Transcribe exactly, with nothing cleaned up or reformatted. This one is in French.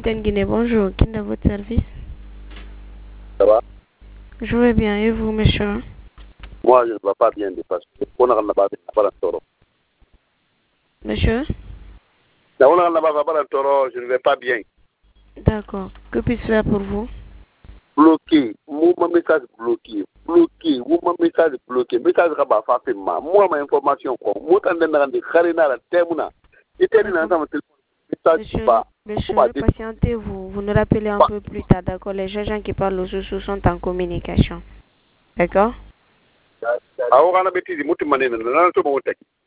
Capitaine Guinée, bonjour. Qui est à votre service? Ça va? Je vais bien. Et vous, monsieur? Moi, je ne vais pas bien parce que on a pas de toro. Monsieur? On a pas de toro, je ne vais pas bien. D'accord. Que puis-je faire pour vous? Bloqué. Mon message bloqué. Bloqué. Mon message bloqué. Message va pas faire mal. Moi, ma information, moi, quand on a des carrières à terme, et terminé dans mon téléphone. Monsieur, monsieur, patientez-vous. Vous nous rappelez un peu plus tard, d'accord? Les gens qui parlent au sous sont en communication. D'accord? Ah, on a bêtise, mutu manene, na na to mo tek.